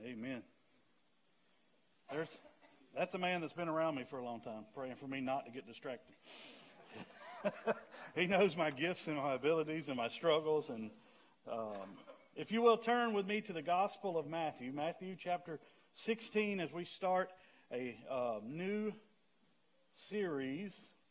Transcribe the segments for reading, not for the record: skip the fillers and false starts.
Amen. That's a man that's been around me for a long time, praying for me not to get distracted. He knows my gifts and my abilities and my struggles. And if you will turn with me to the Gospel of Matthew, Matthew chapter 16, as we start a new series.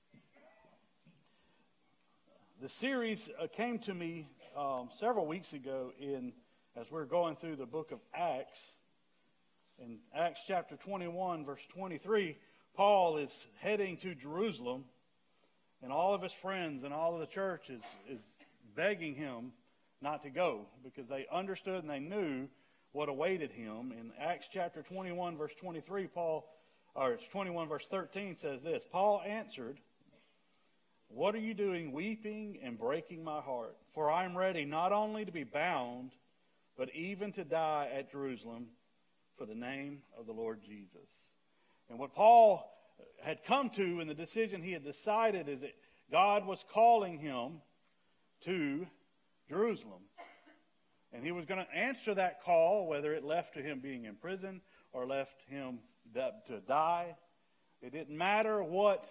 The series came to me several weeks ago as we're going through the book of Acts. In Acts chapter 21, verse 23, Paul is heading to Jerusalem, and all of his friends and all of the church is begging him not to go because they understood and they knew what awaited him. In Acts chapter 21, verse 23, 21, verse 13 says this, Paul answered, "What are you doing weeping and breaking my heart? For I am ready not only to be bound, but even to die at Jerusalem for the name of the Lord Jesus." And what Paul had come to in the decision he had decided is that God was calling him to Jerusalem. And he was going to answer that call, whether it left to him being in prison or left him to die. It didn't matter what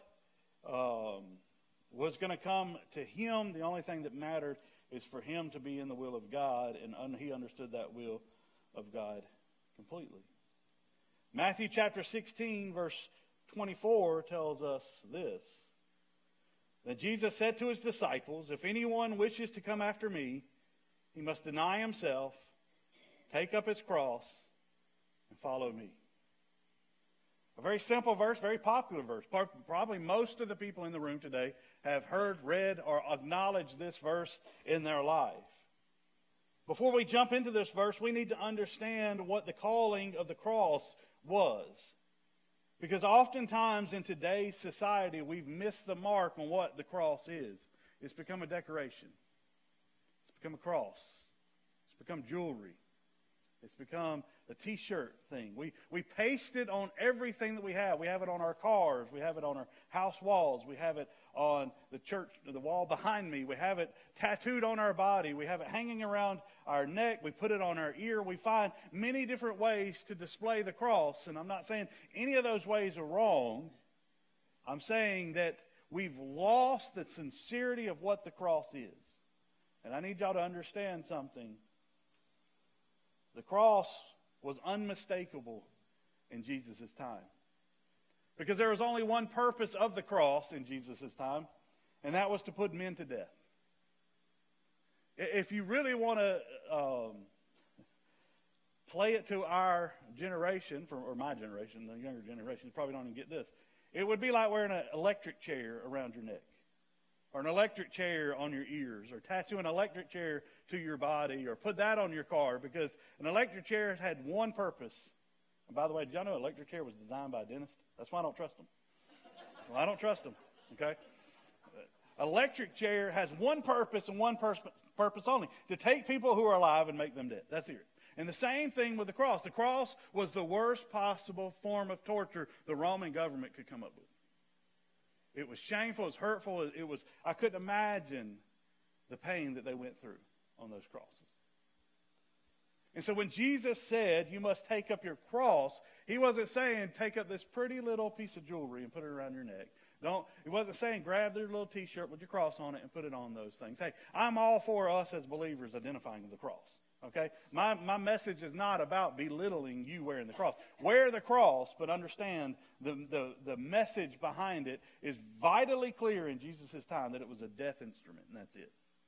was going to come to him. The only thing that mattered is for him to be in the will of God, and he understood that will of God completely. Matthew chapter 16, verse 24 tells us this. Then Jesus said to his disciples, "If anyone wishes to come after me, he must deny himself, take up his cross, and follow me." A very simple verse, very popular verse. Probably most of the people in the room today have heard, read, or acknowledged this verse in their life. Before we jump into this verse, we need to understand what the calling of the cross was. Because oftentimes in today's society, we've missed the mark on what the cross is. It's become a decoration. It's become a cross. It's become jewelry. It's become a t-shirt thing. We paste it on everything that we have. We have it on our cars. We have it on our house walls. We have it on the church, the wall behind me. We have it tattooed on our body. We have it hanging around our neck. We put it on our ear. We find many different ways to display the cross. And I'm not saying any of those ways are wrong. I'm saying that we've lost the sincerity of what the cross is. And I need y'all to understand something. The cross was unmistakable in Jesus' time. Because there was only one purpose of the cross in Jesus' time, and that was to put men to death. If you really want to play it to our generation, or my generation, the younger generation, probably don't even get this. It would be like wearing an electric chair around your neck, or an electric chair on your ears, or tattoo an electric chair to your body, or put that on your car, because an electric chair had one purpose. And by the way, did y'all know an electric chair was designed by a dentist? That's why I don't trust them. Well, I don't trust them, okay? Electric chair has one purpose and one purpose only, to take people who are alive and make them dead. That's it. And the same thing with the cross. The cross was the worst possible form of torture the Roman government could come up with. It was shameful, it was hurtful, I couldn't imagine the pain that they went through on those crosses. And so when Jesus said, "You must take up your cross," he wasn't saying, take up this pretty little piece of jewelry and put it around your neck. He wasn't saying, grab their little t-shirt with your cross on it and put it on those things. Hey, I'm all for us as believers identifying the cross. Okay? My message is not about belittling you wearing the cross. Wear the cross, but understand the message behind it is vitally clear in Jesus' time, that it was a death instrument, and that's it.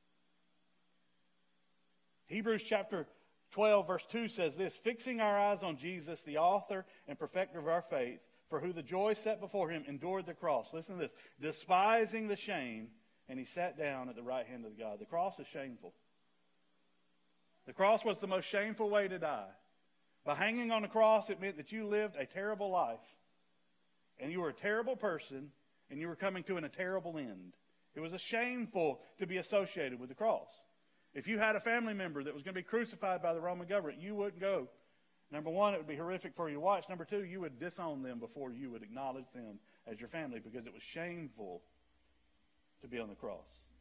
Hebrews chapter 12, verse 2 says this, "Fixing our eyes on Jesus, the author and perfecter of our faith, for who the joy set before him endured the cross." Listen to this. "Despising the shame, and he sat down at the right hand of God." The cross is shameful. The cross was the most shameful way to die. By hanging on the cross, it meant that you lived a terrible life. And you were a terrible person, and you were coming to a terrible end. It was shameful to be associated with the cross. If you had a family member that was going to be crucified by the Roman government, you wouldn't go. Number one, it would be horrific for you to watch. Number two, you would disown them before you would acknowledge them as your family, because it was shameful to be on the cross.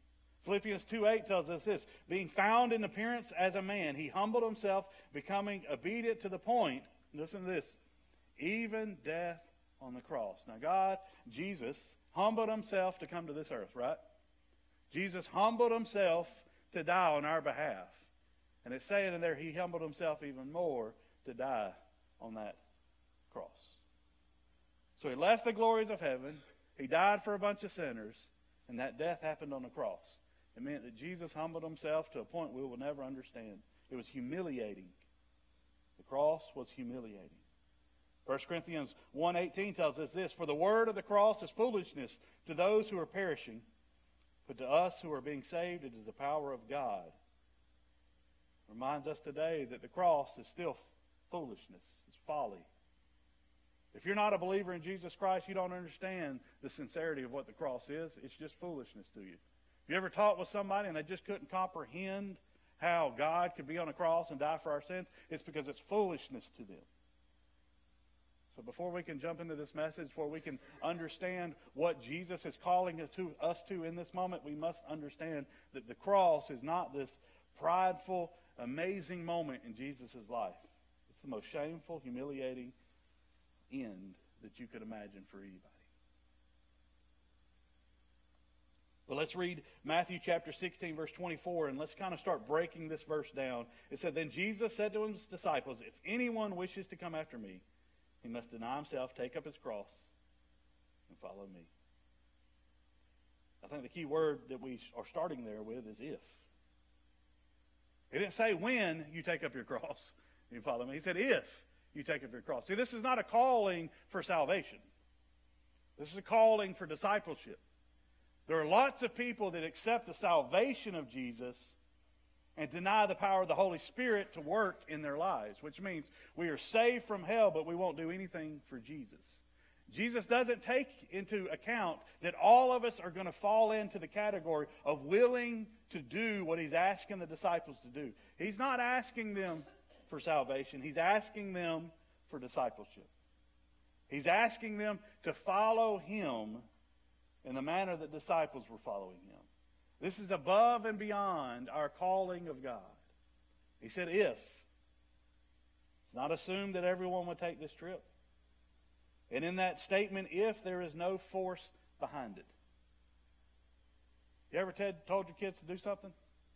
Philippians 2:8 tells us this, being found in appearance as a man, he humbled himself, becoming obedient to the point, listen to this, even death on the cross. Now God, Jesus, humbled himself to come to this earth, right? Jesus humbled himself to die on our behalf. And it's saying in there, he humbled himself even more to die on that cross. So he left the glories of heaven, he died for a bunch of sinners, and that death happened on the cross. It meant that Jesus humbled himself to a point we will never understand. It was humiliating. The cross was humiliating. 1 Corinthians 1:18 tells us this, for the word of the cross is foolishness to those who are perishing, but to us who are being saved, it is the power of God. Reminds us today that the cross is still foolishness. It's folly. If you're not a believer in Jesus Christ, you don't understand the sincerity of what the cross is. It's just foolishness to you. If you ever talked with somebody and they just couldn't comprehend how God could be on a cross and die for our sins, it's because it's foolishness to them. So before we can jump into this message, before we can understand what Jesus is calling us to in this moment, we must understand that the cross is not this prideful, amazing moment in Jesus' life. It's the most shameful, humiliating end that you could imagine for anybody. But let's read Matthew chapter 16, verse 24, and let's kind of start breaking this verse down. It said, then Jesus said to his disciples, if anyone wishes to come after me, he must deny himself, take up his cross, and follow me. I think the key word that we are starting there with is if. He didn't say when you take up your cross and you follow me. He said if you take up your cross. See, this is not a calling for salvation. This is a calling for discipleship. There are lots of people that accept the salvation of Jesus and deny the power of the Holy Spirit to work in their lives, which means we are saved from hell, but we won't do anything for Jesus. Jesus doesn't take into account that all of us are going to fall into the category of willing to do what he's asking the disciples to do. He's not asking them for salvation. He's asking them for discipleship. He's asking them to follow him in the manner that disciples were following him. This is above and beyond our calling of God. He said if. It's not assumed that everyone would take this trip. And in that statement, if, there is no force behind it. You ever told your kids to do something?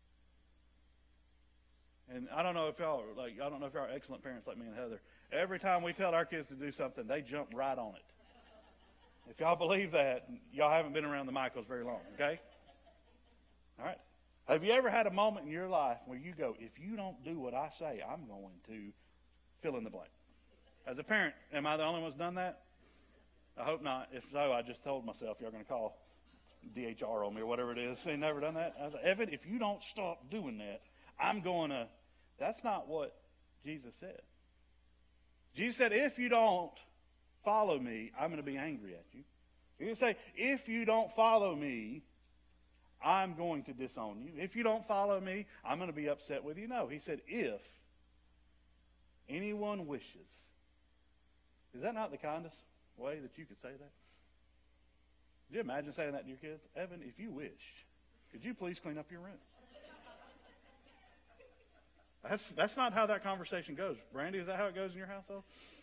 And I don't know if y'all are excellent parents like me and Heather. Every time we tell our kids to do something, they jump right on it. If y'all believe that, y'all haven't been around the Michaels very long, okay? All right. Have you ever had a moment in your life where you go, if you don't do what I say, I'm going to fill in the blank? As a parent, am I the only one who's done that? I hope not. If so, I just told myself y'all going to call DHR on me or whatever it is. They never done that. I was like, Evan, if you don't stop doing that, I'm going to. That's not what Jesus said. Jesus said, if you don't follow me, I'm going to be angry at you. He didn't say, if you don't follow me, I'm going to disown you. If you don't follow me, I'm going to be upset with you. No, he said, if anyone wishes. Is that not the kindest way that you could say that? Could you imagine saying that to your kids? Evan, if you wish, could you please clean up your room? That's not how that conversation goes. Brandy, is that how it goes in your household?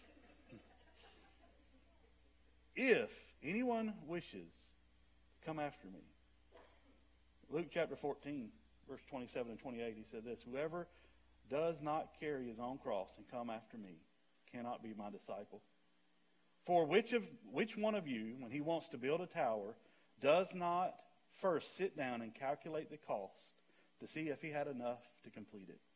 If anyone wishes to come after me. Luke chapter 14, verse 27 and 28, he said this, whoever does not carry his own cross and come after me cannot be my disciple. For which one of you, when he wants to build a tower, does not first sit down and calculate the cost to see if he had enough to complete it?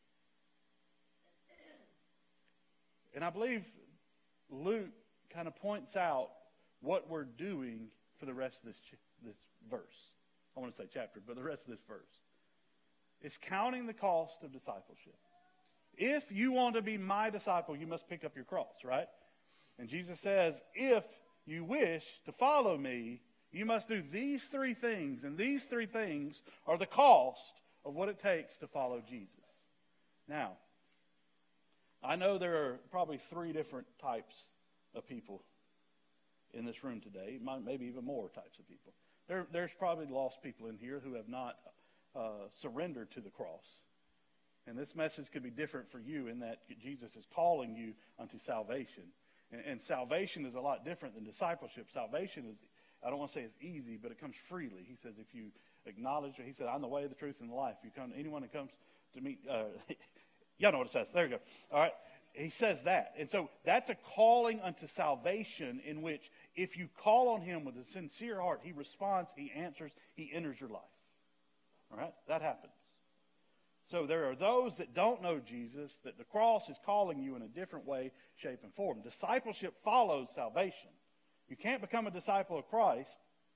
And I believe Luke kind of points out what we're doing for the rest of this verse. I want to say chapter, but the rest of this verse. It's counting the cost of discipleship. If you want to be my disciple, you must pick up your cross, right? And Jesus says, if you wish to follow me, you must do these three things. And these three things are the cost of what it takes to follow Jesus. Now, I know there are probably three different types of people in this room today, maybe even more types of people. There's probably lost people in here who have not surrendered to the cross. And this message could be different for you in that Jesus is calling you unto salvation. And salvation is a lot different than discipleship. Salvation is, I don't want to say it's easy, but it comes freely. He says if you acknowledge, he said, I'm the way, the truth, and the life. You come, anyone that comes to me, y'all know what it says. There you go. All right. He says that. And so that's a calling unto salvation in which if you call on him with a sincere heart, he responds, he answers, he enters your life. All right? That happens. So there are those that don't know Jesus, that the cross is calling you in a different way, shape, and form. Discipleship follows salvation. You can't become a disciple of Christ,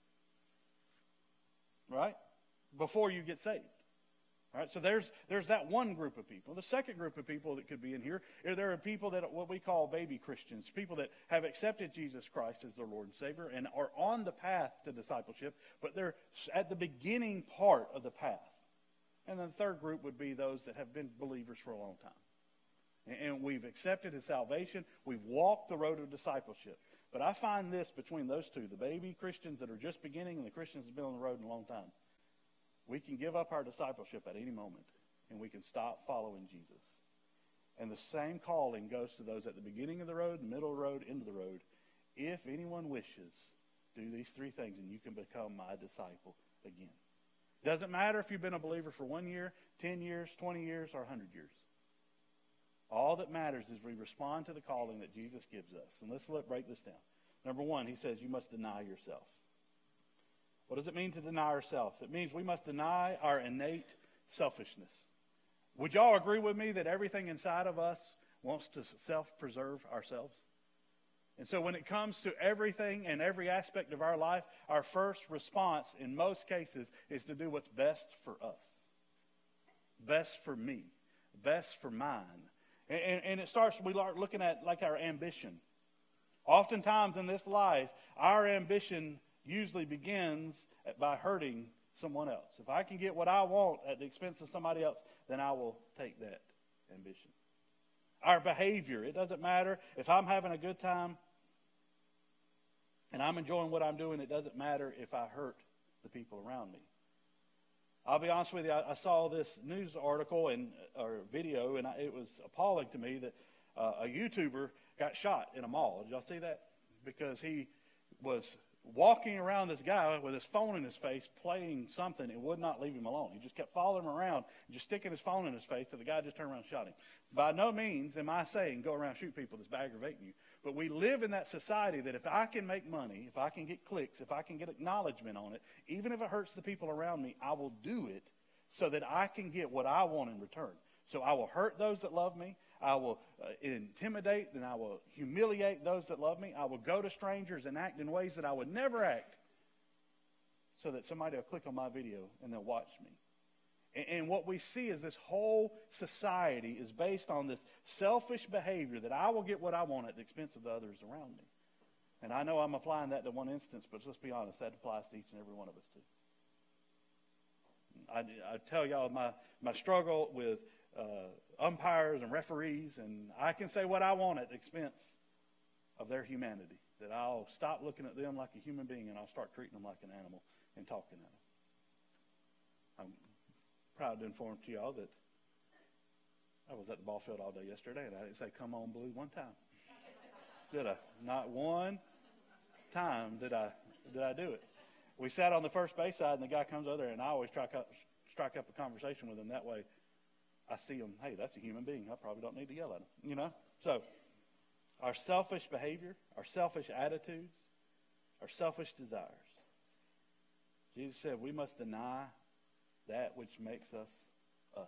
right, before you get saved. All right, so there's that one group of people. The second group of people that could be in here, there are people that what we call baby Christians, people that have accepted Jesus Christ as their Lord and Savior and are on the path to discipleship, but they're at the beginning part of the path. And then the third group would be those that have been believers for a long time. And we've accepted his salvation. We've walked the road of discipleship. But I find this between those two, the baby Christians that are just beginning and the Christians that have been on the road in a long time. We can give up our discipleship at any moment, and we can stop following Jesus. And the same calling goes to those at the beginning of the road, the middle of the road, end of the road. If anyone wishes, do these three things, and you can become my disciple again. Doesn't matter if you've been a believer for 1 year, 10 years, 20 years, or 100 years. All that matters is we respond to the calling that Jesus gives us. And let's break this down. Number one, he says you must deny yourself. What does it mean to deny ourselves? It means we must deny our innate selfishness. Would y'all agree with me that everything inside of us wants to self-preserve ourselves? And so when it comes to everything and every aspect of our life, our first response in most cases is to do what's best for us. Best for me. Best for mine. And it starts, we start looking at like our ambition. Oftentimes in this life, our ambition usually begins by hurting someone else. If I can get what I want at the expense of somebody else, then I will take that ambition. Our behavior, it doesn't matter. If I'm having a good time and I'm enjoying what I'm doing, it doesn't matter if I hurt the people around me. I'll be honest with you, I saw this news article or video, and it was appalling to me that a YouTuber got shot in a mall. Did y'all see that? Because he was walking around this guy with his phone in his face, playing something, and would not leave him alone. He just kept following him around, just sticking his phone in his face till the guy just turned around and shot him. By no means am I saying go around and shoot people that's aggravating you. But we live in that society that if I can make money, if I can get clicks, if I can get acknowledgement on it, even if it hurts the people around me, I will do it so that I can get what I want in return. So I will hurt those that love me. I will intimidate and I will humiliate those that love me. I will go to strangers and act in ways that I would never act so that somebody will click on my video and they'll watch me. And what we see is this whole society is based on this selfish behavior that I will get what I want at the expense of the others around me. And I know I'm applying that to one instance, but let's be honest, that applies to each and every one of us too. I tell y'all my struggle with umpires and referees, and I can say what I want at the expense of their humanity. That I'll stop looking at them like a human being and I'll start treating them like an animal and talking at them. I'm proud to inform to y'all that I was at the ball field all day yesterday and I didn't say come on blue one time. Did I? Not one time did I do it. We sat on the first base side and the guy comes over there and I always strike up a conversation with him. That way I see him, hey, that's a human being. I probably don't need to yell at him, you know? So our selfish behavior, our selfish attitudes, our selfish desires. Jesus said we must deny that which makes us us.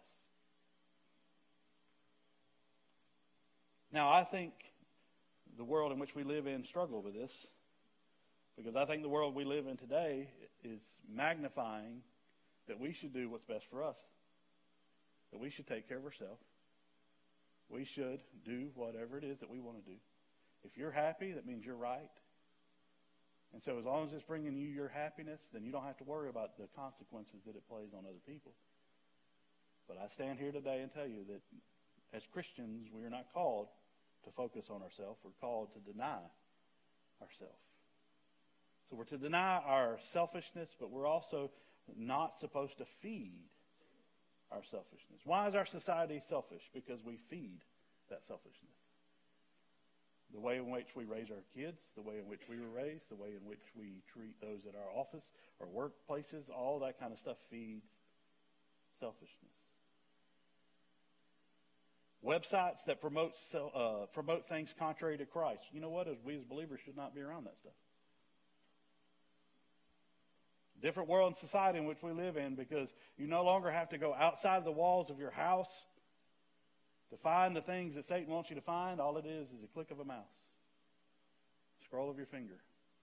Now, I think the world in which we live in struggle with this because I think the world we live in today is magnifying that we should do what's best for us. That we should take care of ourselves. We should do whatever it is that we want to do. If you're happy, that means you're right. And so as long as it's bringing you your happiness, then you don't have to worry about the consequences that it plays on other people. But I stand here today and tell you that as Christians, we are not called to focus on ourselves. We're called to deny ourselves. So we're to deny our selfishness, but we're also not supposed to feed our selfishness. Why is our society selfish? Because we feed that selfishness. The way in which we raise our kids, the way in which we were raised, the way in which we treat those at our office or workplaces, all that kind of stuff feeds selfishness. Websites that promote things contrary to Christ. You know what? We as believers should not be around that stuff. Different world and society in which we live in, because you no longer have to go outside the walls of your house to find the things that Satan wants you to find. All it is a click of a mouse. Scroll of your finger.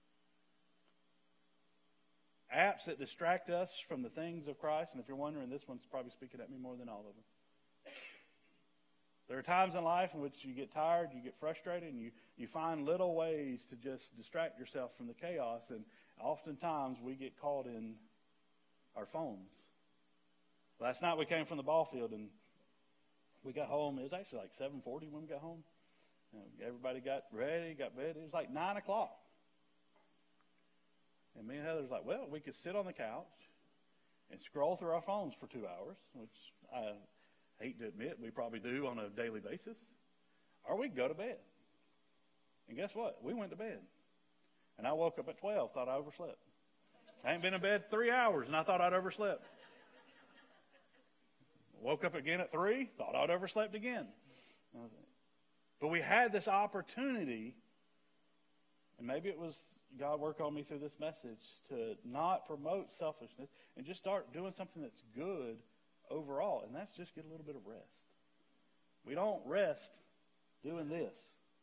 Apps that distract us from the things of Christ. And if you're wondering, this one's probably speaking at me more than all of them. There are times in life in which you get tired, you get frustrated, and you find little ways to just distract yourself from the chaos. And oftentimes we get caught in our phones. Last night we came from the ball field and we got home. It was actually like 7:40 when we got home. Everybody got ready, got bed. It was like 9 o'clock. And me and Heather was like, well, we could sit on the couch and scroll through our phones for 2 hours, which I hate to admit we probably do on a daily basis. Or we could go to bed. And guess what? We went to bed. And I woke up at 12, thought I overslept. I ain't been in bed 3 hours, and I thought I'd overslept. Woke up again at 3, thought I'd overslept again. But we had this opportunity, and maybe it was God work on me through this message, to not promote selfishness and just start doing something that's good overall, and that's just get a little bit of rest. We don't rest doing this.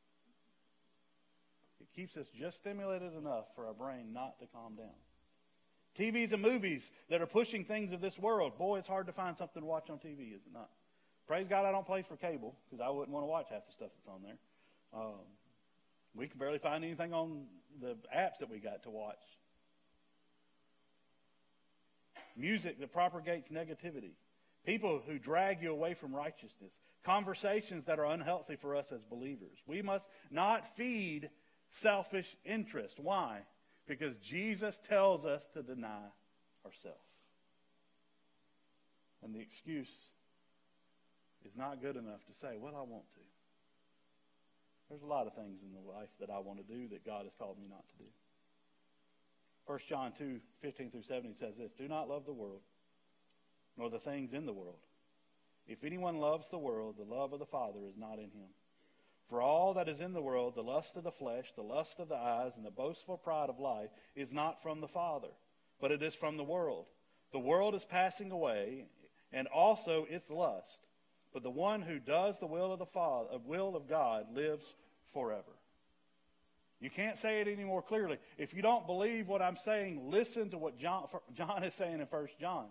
It keeps us just stimulated enough for our brain not to calm down. TVs and movies that are pushing things of this world. Boy, it's hard to find something to watch on TV, is it not? Praise God I don't pay for cable, because I wouldn't want to watch half the stuff that's on there. We can barely find anything on the apps that we got to watch. Music that propagates negativity. People who drag you away from righteousness. Conversations that are unhealthy for us as believers. We must not feed selfish interest. Why? Because Jesus tells us to deny ourselves. And the excuse is not good enough to say, well, I want to. There's a lot of things in the life that I want to do that God has called me not to do. 1 John 2:15-17 says this, do not love the world, nor the things in the world. If anyone loves the world, the love of the Father is not in him. For all that is in the world, the lust of the flesh, the lust of the eyes, and the boastful pride of life is not from the Father, but it is from the world. The world is passing away, and also its lust. But the one who does the will of the Father, will of God, lives forever. You can't say it any more clearly. If you don't believe what I'm saying, listen to what John is saying in 1 John.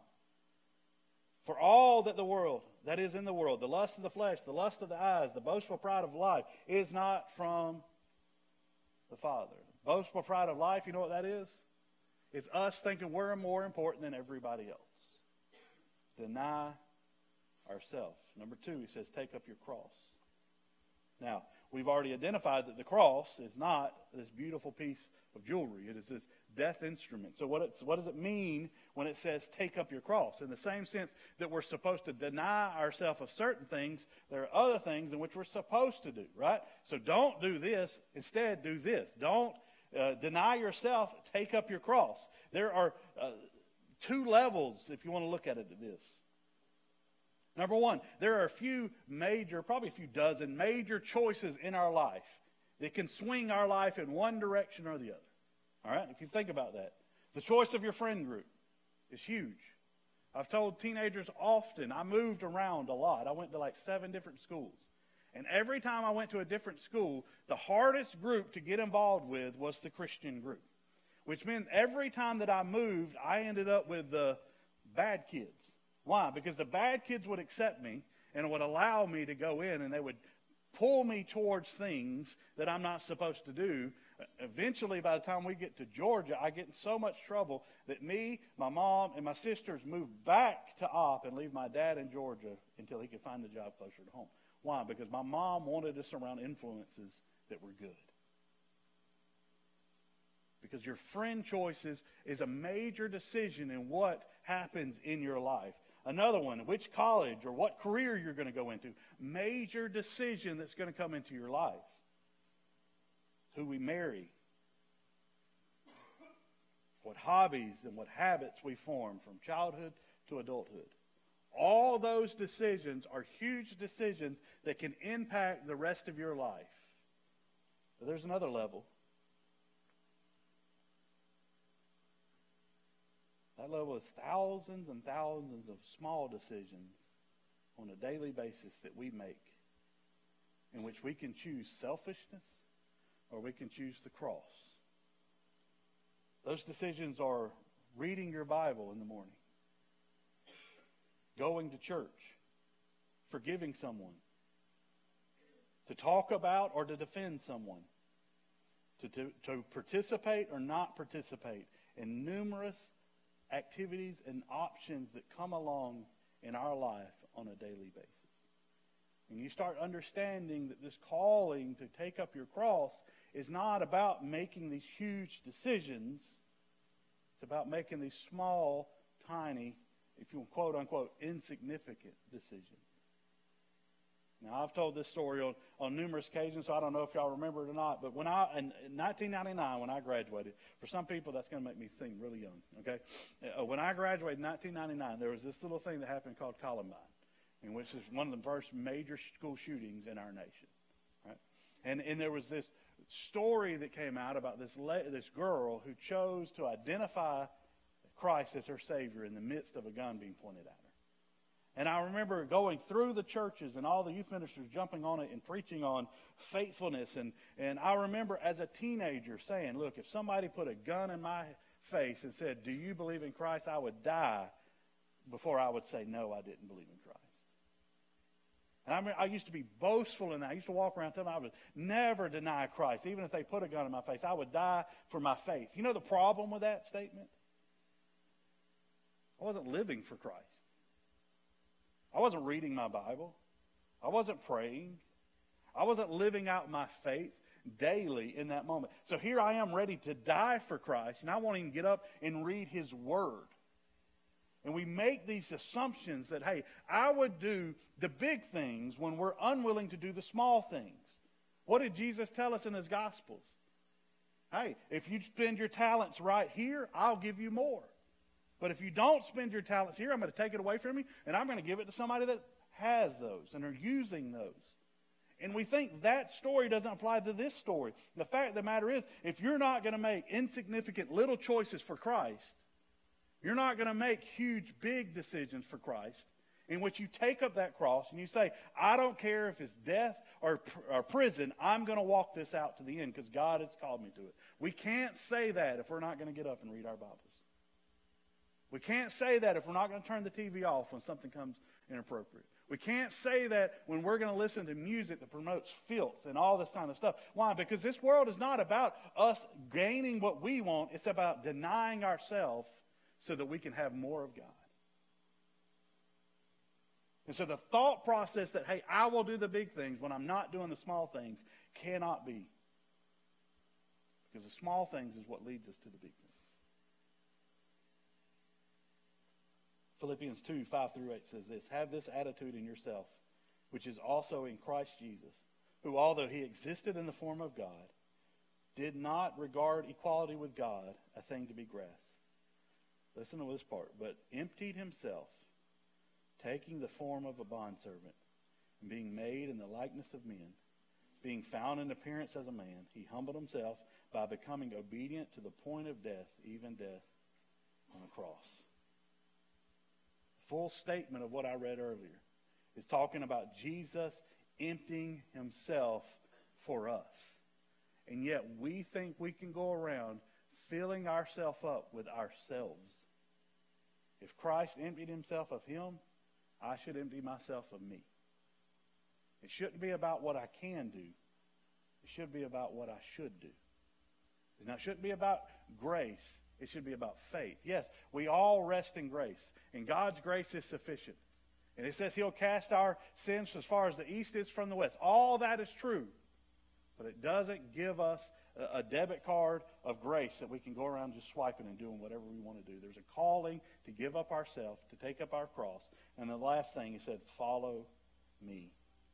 For all that the world, that is in the world, the lust of the flesh, the lust of the eyes, the boastful pride of life, is not from the Father. Boastful pride of life, you know what that is? It's us thinking we're more important than everybody else. Deny ourselves. Number 2, he says, take up your cross. Now, we've already identified that the cross is not this beautiful piece of jewelry. It is this death instrument. So what does it mean when it says take up your cross? In the same sense that we're supposed to deny ourselves of certain things, there are other things in which we're supposed to do, right? So don't do this. Instead, do this. Don't deny yourself. Take up your cross. There are 2 levels, if you want to look at it, to this. Number 1, there are probably a few dozen major choices in our life that can swing our life in one direction or the other. All right? If you think about that. The choice of your friend group is huge. I've told teenagers often, I moved around a lot. I went to like 7 different schools. And every time I went to a different school, the hardest group to get involved with was the Christian group. Which meant every time that I moved, I ended up with the bad kids. Why? Because the bad kids would accept me and would allow me to go in, and they would pull me towards things that I'm not supposed to do. Eventually, by the time we get to Georgia, I get in so much trouble that me, my mom, and my sisters moved back to Opp and leave my dad in Georgia until he could find a job closer to home. Why? Because my mom wanted us around influences that were good. Because your friend choices is a major decision in what happens in your life. Another one, which college or what career you're going to go into. Major decision that's going to come into your life. Who we marry. What hobbies and what habits we form from childhood to adulthood. All those decisions are huge decisions that can impact the rest of your life. But there's another level. That level is thousands and thousands of small decisions on a daily basis that we make, in which we can choose selfishness or we can choose the cross. Those decisions are reading your Bible in the morning, going to church, forgiving someone, to talk about or to defend someone, to participate or not participate in numerous activities and options that come along in our life on a daily basis. And you start understanding that this calling to take up your cross is not about making these huge decisions. It's about making these small, tiny, if you quote unquote, insignificant decisions. Now, I've told this story on numerous occasions, so I don't know if y'all remember it or not, but in 1999, when I graduated, for some people that's going to make me seem really young, okay? When I graduated in 1999, there was this little thing that happened called Columbine, in which is one of the first major school shootings in our nation, right? And there was this story that came out about this girl who chose to identify Christ as her Savior in the midst of a gun being pointed at her. And I remember going through the churches and all the youth ministers jumping on it and preaching on faithfulness. And I remember as a teenager saying, look, if somebody put a gun in my face and said, do you believe in Christ? I would die before I would say, no, I didn't believe in Christ. And I used to be boastful in that. I used to walk around telling them I would never deny Christ. Even if they put a gun in my face, I would die for my faith. You know the problem with that statement? I wasn't living for Christ. I wasn't reading my Bible. I wasn't praying. I wasn't living out my faith daily in that moment. So here I am ready to die for Christ, and I won't even get up and read His Word. And we make these assumptions that, hey, I would do the big things when we're unwilling to do the small things. What did Jesus tell us in His Gospels? Hey, if you spend your talents right here, I'll give you more. But if you don't spend your talents here, I'm going to take it away from you, and I'm going to give it to somebody that has those and are using those. And we think that story doesn't apply to this story. The fact of the matter is, if you're not going to make insignificant little choices for Christ, you're not going to make huge, big decisions for Christ, in which you take up that cross and you say, I don't care if it's death or prison, I'm going to walk this out to the end because God has called me to it. We can't say that if we're not going to get up and read our Bibles. We can't say that if we're not going to turn the TV off when something comes inappropriate. We can't say that when we're going to listen to music that promotes filth and all this kind of stuff. Why? Because this world is not about us gaining what we want. It's about denying ourselves so that we can have more of God. And so the thought process that, hey, I will do the big things when I'm not doing the small things cannot be. Because the small things is what leads us to the big things. Philippians 2, 5 through 8 says this, have this attitude in yourself, which is also in Christ Jesus, who, although He existed in the form of God, did not regard equality with God a thing to be grasped. Listen to this part. But emptied Himself, taking the form of a bondservant, and being made in the likeness of men, being found in appearance as a man, He humbled Himself by becoming obedient to the point of death, even death on a cross. Full statement of what I read earlier is talking about Jesus emptying Himself for us. And yet we think we can go around filling ourselves up with ourselves. If Christ emptied Himself of Him, I should empty myself of me. It shouldn't be about what I can do. It should be about what I should do. Now, it shouldn't be about grace. It should be about faith. Yes, we all rest in grace, and God's grace is sufficient. And it says He'll cast our sins as far as the east is from the west. All that is true. But it doesn't give us a debit card of grace that we can go around just swiping and doing whatever we want to do. There's a calling to give up ourselves, to take up our cross. And the last thing, he said, follow me.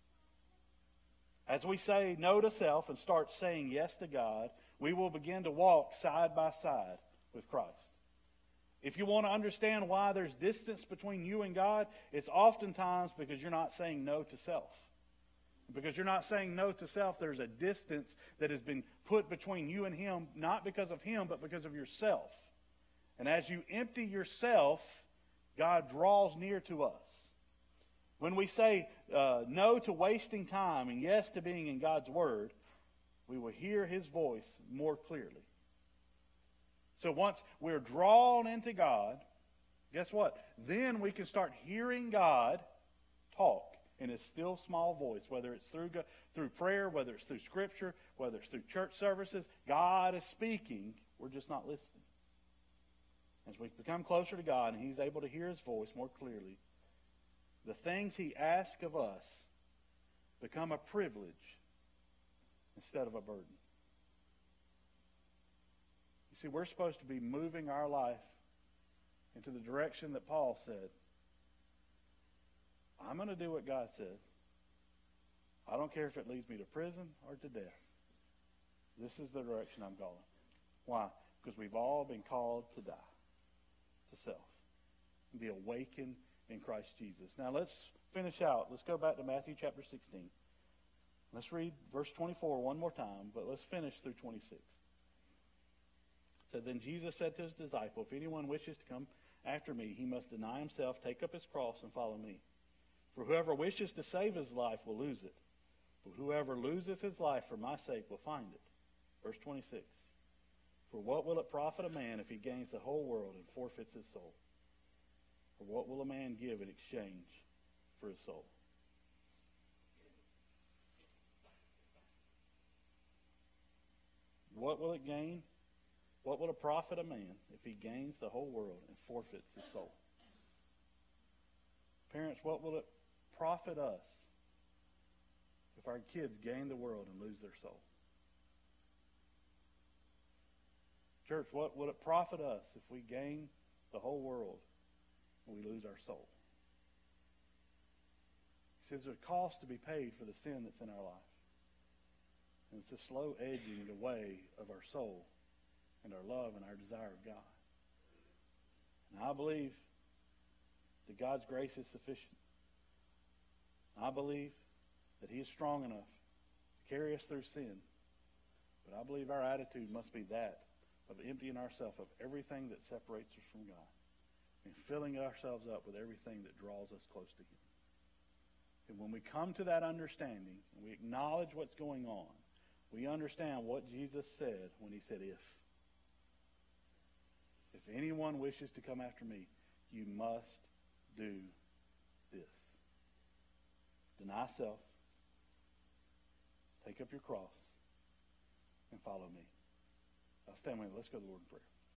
As we say no to self and start saying yes to God, we will begin to walk side by side with Christ. If you want to understand why there's distance between you and God, it's oftentimes because you're not saying no to self. Because you're not saying no to self, there's a distance that has been put between you and Him, not because of Him, but because of yourself. And as you empty yourself, God draws near to us. When we say no to wasting time and yes to being in God's Word, we will hear His voice more clearly. So once we're drawn into God, guess what? Then we can start hearing God talk in His still small voice, whether it's through prayer, whether it's through Scripture, whether it's through church services. God is speaking. We're just not listening. As we become closer to God and He's able to hear His voice more clearly, the things He asks of us become a privilege instead of a burden. You see, we're supposed to be moving our life into the direction that Paul said, I'm going to do what God says. I don't care if it leads me to prison or to death. This is the direction I'm going. Why? Because we've all been called to die, to self, and be awakened in Christ Jesus. Now let's finish out. Let's go back to Matthew chapter 16. Let's read verse 24 one more time, but let's finish through 26. It said, Then Jesus said to His disciple, If anyone wishes to come after me, he must deny himself, take up his cross, and follow me. For whoever wishes to save his life will lose it. But whoever loses his life for my sake will find it. Verse 26. For what will it profit a man if he gains the whole world and forfeits his soul? Or what will a man give in exchange for his soul? What will it gain? What will it profit a man if he gains the whole world and forfeits his soul? Parents, what will it profit us if our kids gain the world and lose their soul? Church, what will it profit us if we gain the whole world and we lose our soul? He says there's a cost to be paid for the sin that's in our life. And it's a slow edging away of our soul and our love and our desire of God. And I believe that God's grace is sufficient. I believe that He is strong enough to carry us through sin. But I believe our attitude must be that of emptying ourselves of everything that separates us from God and filling ourselves up with everything that draws us close to Him. And when we come to that understanding and we acknowledge what's going on, we understand what Jesus said when He said, If anyone wishes to come after me, you must do this. Deny self, take up your cross, and follow me. I'll stand with you. Let's go to the Lord in prayer.